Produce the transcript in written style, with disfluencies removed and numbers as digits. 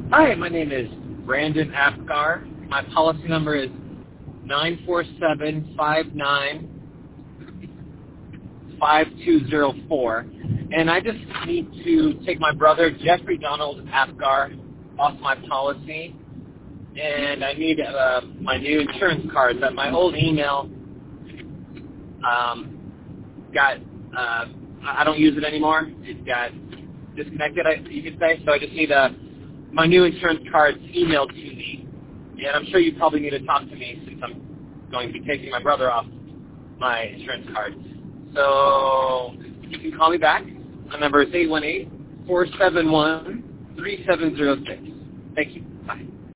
Hi, my name is Brandon Apgar. My policy number is 947595204. And I just need to take my brother, Jeffrey Donald Apgar, off my policy. And I need my new insurance card. That my old email I don't use it anymore. It got disconnected, you could say. So I just need my new insurance card emailed to me. And I'm sure you probably need to talk to me since I'm going to be taking my brother off my insurance card. So you can call me back. My number is 818-471-3706. Thank you. Bye.